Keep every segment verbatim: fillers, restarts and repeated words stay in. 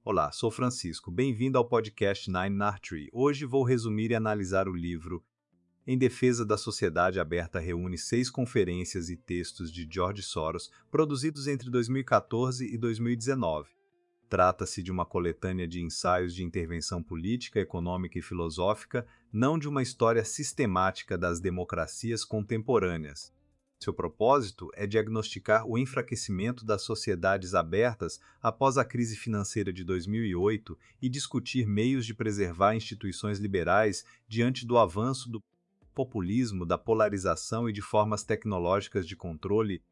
Olá, sou Francisco. Bem-vindo ao podcast Nine Artery. Hoje vou resumir e analisar o livro Em Defesa da Sociedade Aberta reúne seis conferências e textos de George Soros, produzidos entre dois mil e quatorze e dois mil e dezenove. Trata-se de uma coletânea de ensaios de intervenção política, econômica e filosófica, não de uma história sistemática das democracias contemporâneas. Seu propósito é diagnosticar o enfraquecimento das sociedades abertas após a crise financeira de dois mil e oito e discutir meios de preservar instituições liberais diante do avanço do populismo, da polarização e de formas tecnológicas de controle.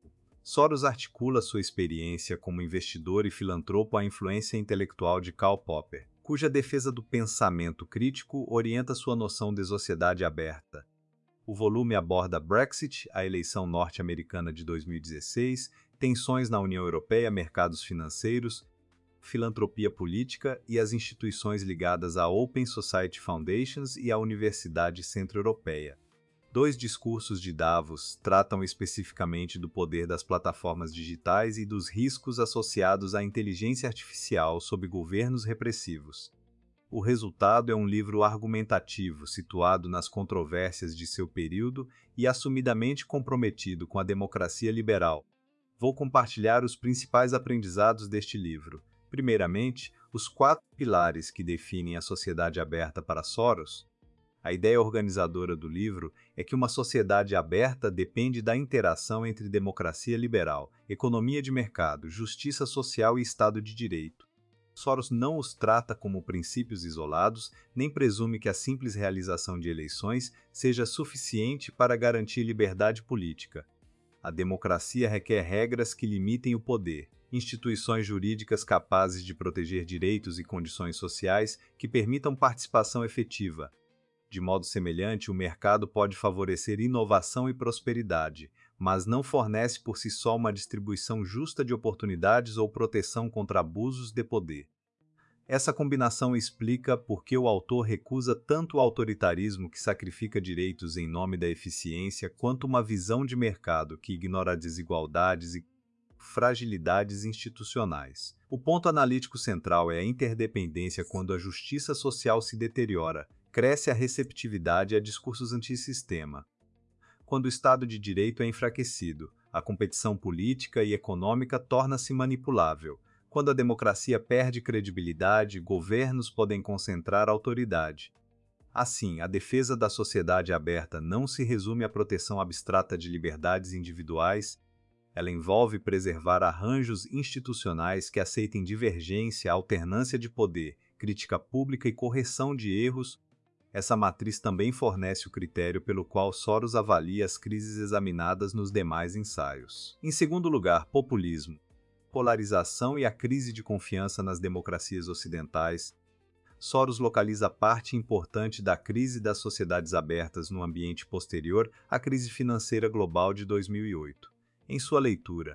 Soros articula sua experiência como investidor e filantropo à influência intelectual de Karl Popper, cuja defesa do pensamento crítico orienta sua noção de sociedade aberta. O volume aborda Brexit, a eleição norte-americana de dois mil e dezesseis, tensões na União Europeia, mercados financeiros, filantropia política e as instituições ligadas à Open Society Foundations e à Universidade Centro-Europeia. Dois discursos de Davos tratam especificamente do poder das plataformas digitais e dos riscos associados à inteligência artificial sob governos repressivos. O resultado é um livro argumentativo, situado nas controvérsias de seu período e assumidamente comprometido com a democracia liberal. Vou compartilhar os principais aprendizados deste livro. Primeiramente, os quatro pilares que definem a sociedade aberta para Soros. A ideia organizadora do livro é que uma sociedade aberta depende da interação entre democracia liberal, economia de mercado, justiça social e Estado de Direito. Soros não os trata como princípios isolados, nem presume que a simples realização de eleições seja suficiente para garantir liberdade política. A democracia requer regras que limitem o poder, instituições jurídicas capazes de proteger direitos e condições sociais que permitam participação efetiva. De modo semelhante, o mercado pode favorecer inovação e prosperidade, mas não fornece por si só uma distribuição justa de oportunidades ou proteção contra abusos de poder. Essa combinação explica por que o autor recusa tanto o autoritarismo que sacrifica direitos em nome da eficiência, quanto uma visão de mercado que ignora desigualdades e fragilidades institucionais. O ponto analítico central é a interdependência. Quando a justiça social se deteriora, cresce a receptividade a discursos antissistema. Quando o Estado de Direito é enfraquecido, a competição política e econômica torna-se manipulável. Quando a democracia perde credibilidade, governos podem concentrar autoridade. Assim, a defesa da sociedade aberta não se resume à proteção abstrata de liberdades individuais. Ela envolve preservar arranjos institucionais que aceitem divergência, alternância de poder, crítica pública e correção de erros. Essa matriz também fornece o critério pelo qual Soros avalia as crises examinadas nos demais ensaios. Em segundo lugar, populismo, polarização e a crise de confiança nas democracias ocidentais. Soros localiza parte importante da crise das sociedades abertas no ambiente posterior à crise financeira global de dois mil e oito. Em sua leitura,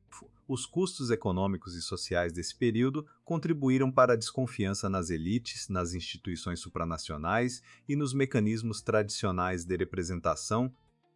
os custos econômicos e sociais desse período contribuíram para a desconfiança nas elites, nas instituições supranacionais e nos mecanismos tradicionais de representação.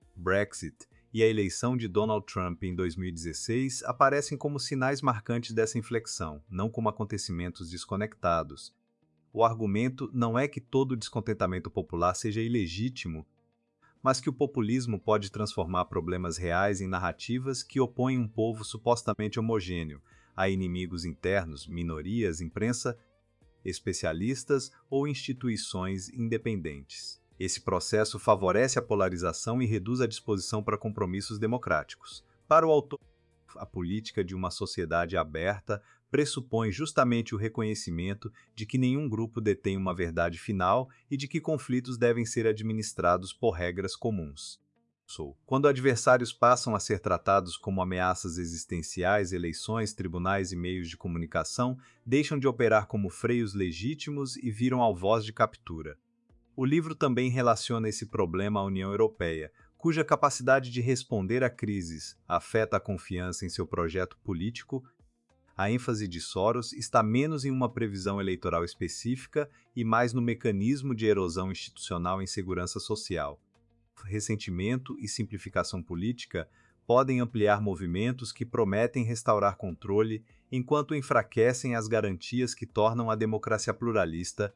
Brexit e a eleição de Donald Trump em dois mil e dezesseis aparecem como sinais marcantes dessa inflexão, não como acontecimentos desconectados. O argumento não é que todo descontentamento popular seja ilegítimo, mas que o populismo pode transformar problemas reais em narrativas que opõem um povo supostamente homogêneo a inimigos internos, minorias, imprensa, especialistas ou instituições independentes. Esse processo favorece a polarização e reduz a disposição para compromissos democráticos. Para o autor, a política de uma sociedade aberta pressupõe justamente o reconhecimento de que nenhum grupo detém uma verdade final e de que conflitos devem ser administrados por regras comuns. Quando adversários passam a ser tratados como ameaças existenciais, eleições, tribunais e meios de comunicação deixam de operar como freios legítimos e viram alvoz de captura. O livro também relaciona esse problema à União Europeia, cuja capacidade de responder a crises afeta a confiança em seu projeto político. A ênfase de Soros está menos em uma previsão eleitoral específica e mais no mecanismo de erosão institucional em segurança social. Ressentimento e simplificação política podem ampliar movimentos que prometem restaurar controle, enquanto enfraquecem as garantias que tornam a democracia pluralista.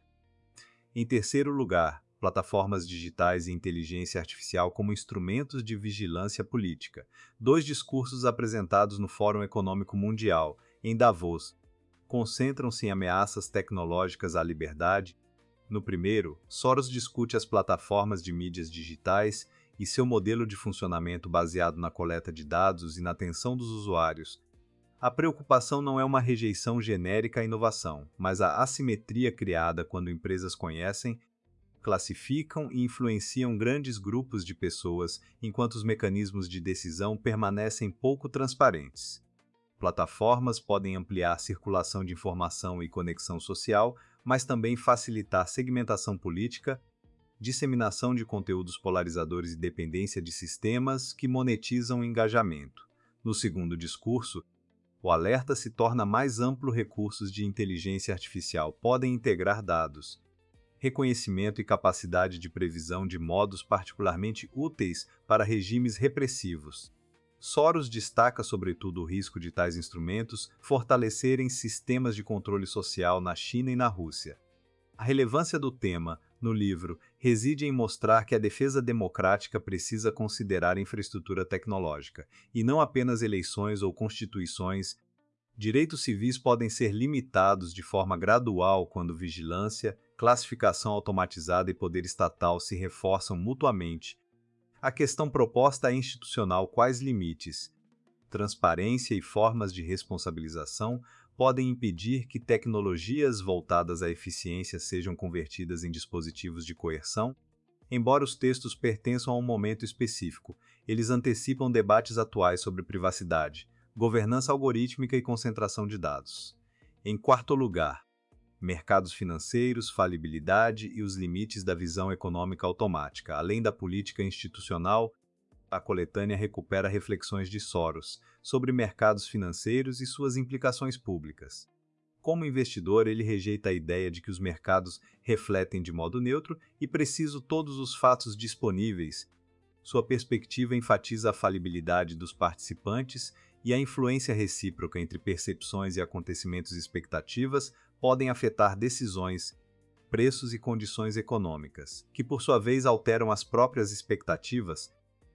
Em terceiro lugar, plataformas digitais e inteligência artificial como instrumentos de vigilância política. Dois discursos apresentados no Fórum Econômico Mundial, em Davos, concentram-se em ameaças tecnológicas à liberdade. No primeiro, Soros discute as plataformas de mídias digitais e seu modelo de funcionamento baseado na coleta de dados e na atenção dos usuários. A preocupação não é uma rejeição genérica à inovação, mas a assimetria criada quando empresas conhecem, classificam e influenciam grandes grupos de pessoas, enquanto os mecanismos de decisão permanecem pouco transparentes. Plataformas podem ampliar a circulação de informação e conexão social, mas também facilitar segmentação política, disseminação de conteúdos polarizadores e dependência de sistemas que monetizam o engajamento. No segundo discurso, o alerta se torna mais amplo. Recursos de inteligência artificial podem integrar dados, reconhecimento e capacidade de previsão de modos particularmente úteis para regimes repressivos. Soros destaca sobretudo o risco de tais instrumentos fortalecerem sistemas de controle social na China e na Rússia. A relevância do tema, no livro, reside em mostrar que a defesa democrática precisa considerar infraestrutura tecnológica, e não apenas eleições ou constituições. Direitos civis podem ser limitados de forma gradual quando vigilância, classificação automatizada e poder estatal se reforçam mutuamente. A questão proposta é institucional: quais limites, transparência e formas de responsabilização podem impedir que tecnologias voltadas à eficiência sejam convertidas em dispositivos de coerção? Embora os textos pertençam a um momento específico, eles antecipam debates atuais sobre privacidade, governança algorítmica e concentração de dados. Em quarto lugar, mercados financeiros, falibilidade e os limites da visão econômica automática. Além da política institucional, a coletânea recupera reflexões de Soros sobre mercados financeiros e suas implicações públicas. Como investidor, ele rejeita a ideia de que os mercados refletem de modo neutro e preciso todos os fatos disponíveis. Sua perspectiva enfatiza a falibilidade dos participantes e a influência recíproca entre percepções e acontecimentos e expectativas podem afetar decisões, preços e condições econômicas, que por sua vez alteram as próprias expectativas.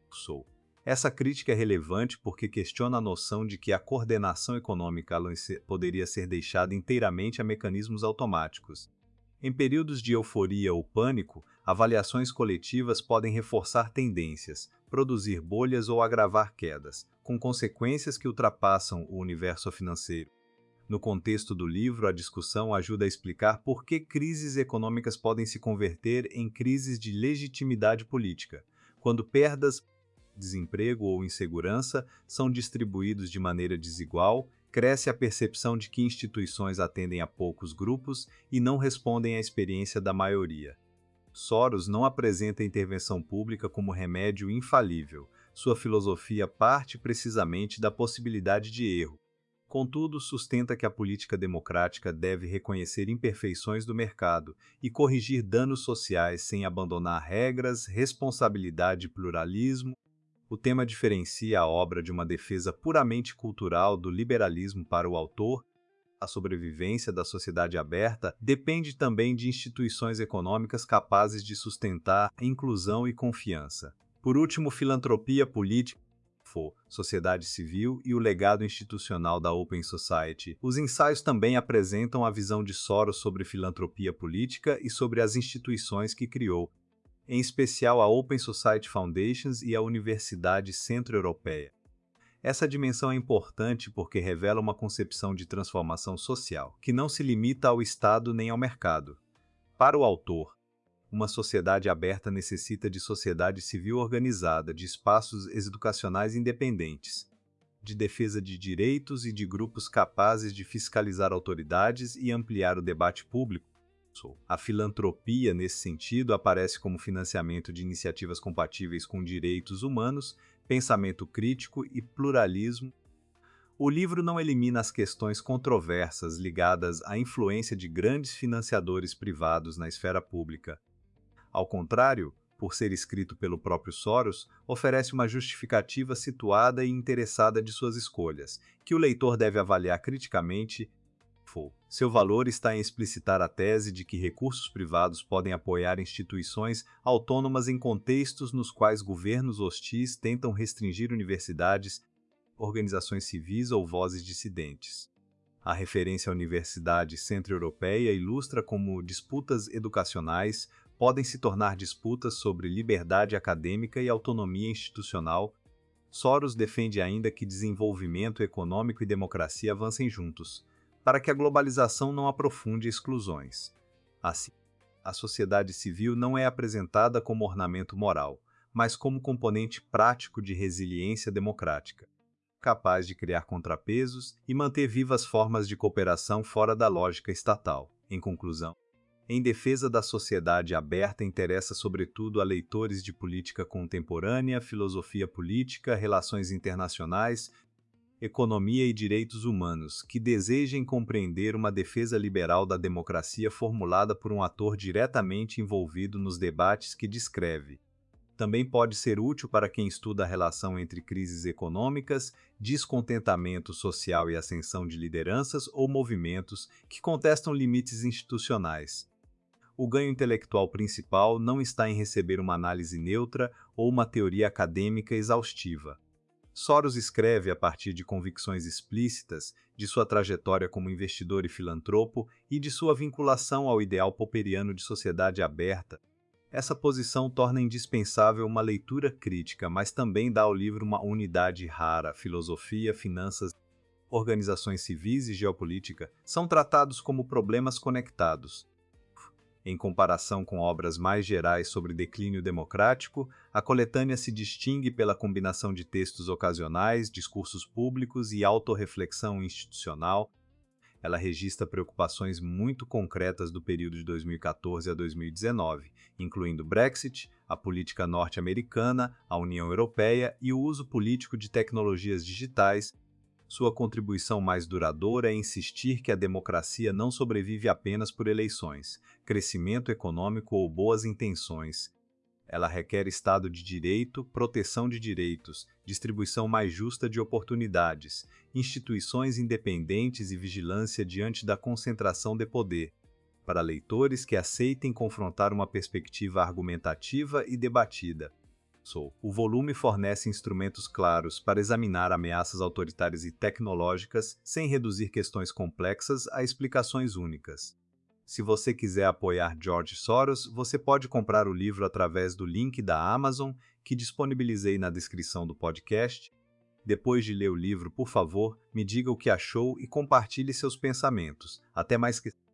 Essa crítica é relevante porque questiona a noção de que a coordenação econômica poderia ser deixada inteiramente a mecanismos automáticos. Em períodos de euforia ou pânico, avaliações coletivas podem reforçar tendências, produzir bolhas ou agravar quedas, com consequências que ultrapassam o universo financeiro. No contexto do livro, a discussão ajuda a explicar por que crises econômicas podem se converter em crises de legitimidade política, quando perdas, desemprego ou insegurança são distribuídos de maneira desigual. Cresce a percepção de que instituições atendem a poucos grupos e não respondem à experiência da maioria. Soros não apresenta a intervenção pública como remédio infalível. Sua filosofia parte precisamente da possibilidade de erro. Contudo, sustenta que a política democrática deve reconhecer imperfeições do mercado e corrigir danos sociais sem abandonar regras, responsabilidade e pluralismo. O tema diferencia a obra de uma defesa puramente cultural do liberalismo para o autor. A sobrevivência da sociedade aberta depende também de instituições econômicas capazes de sustentar inclusão e confiança. Por último, filantropia política, sociedade civil e o legado institucional da Open Society. Os ensaios também apresentam a visão de Soros sobre filantropia política e sobre as instituições que criou, em especial a Open Society Foundations e a Universidade Centro-Europeia. Essa dimensão é importante porque revela uma concepção de transformação social, que não se limita ao Estado nem ao mercado. Para o autor, uma sociedade aberta necessita de sociedade civil organizada, de espaços educacionais independentes, de defesa de direitos e de grupos capazes de fiscalizar autoridades e ampliar o debate público. A filantropia, nesse sentido, aparece como financiamento de iniciativas compatíveis com direitos humanos, pensamento crítico e pluralismo. O livro não elimina as questões controversas ligadas à influência de grandes financiadores privados na esfera pública. Ao contrário, por ser escrito pelo próprio Soros, oferece uma justificativa situada e interessada de suas escolhas, que o leitor deve avaliar criticamente. Seu valor está em explicitar a tese de que recursos privados podem apoiar instituições autônomas em contextos nos quais governos hostis tentam restringir universidades, organizações civis ou vozes dissidentes. A referência à Universidade Centro-Europeia ilustra como disputas educacionais podem se tornar disputas sobre liberdade acadêmica e autonomia institucional. Soros defende ainda que desenvolvimento econômico e democracia avancem juntos, para que a globalização não aprofunde exclusões. Assim, a sociedade civil não é apresentada como ornamento moral, mas como componente prático de resiliência democrática, capaz de criar contrapesos e manter vivas formas de cooperação fora da lógica estatal. Em conclusão, Em Defesa da Sociedade Aberta interessa sobretudo a leitores de política contemporânea, filosofia política, relações internacionais, economia e direitos humanos, que desejem compreender uma defesa liberal da democracia formulada por um ator diretamente envolvido nos debates que descreve. Também pode ser útil para quem estuda a relação entre crises econômicas, descontentamento social e ascensão de lideranças ou movimentos que contestam limites institucionais. O ganho intelectual principal não está em receber uma análise neutra ou uma teoria acadêmica exaustiva. Soros escreve a partir de convicções explícitas, de sua trajetória como investidor e filantropo e de sua vinculação ao ideal popperiano de sociedade aberta. Essa posição torna indispensável uma leitura crítica, mas também dá ao livro uma unidade rara. Filosofia, finanças, organizações civis e geopolítica são tratados como problemas conectados. Em comparação com obras mais gerais sobre declínio democrático, a coletânea se distingue pela combinação de textos ocasionais, discursos públicos e autorreflexão institucional. Ela registra preocupações muito concretas do período de dois mil e quatorze a dois mil e dezenove, incluindo Brexit, a política norte-americana, a União Europeia e o uso político de tecnologias digitais. Sua contribuição mais duradoura é insistir que a democracia não sobrevive apenas por eleições, crescimento econômico ou boas intenções. Ela requer Estado de Direito, proteção de direitos, distribuição mais justa de oportunidades, instituições independentes e vigilância diante da concentração de poder, para leitores que aceitem confrontar uma perspectiva argumentativa e debatida. O volume fornece instrumentos claros para examinar ameaças autoritárias e tecnológicas sem reduzir questões complexas a explicações únicas. Se você quiser apoiar George Soros, você pode comprar o livro através do link da Amazon, que disponibilizei na descrição do podcast. Depois de ler o livro, por favor, me diga o que achou e compartilhe seus pensamentos. Até mais que...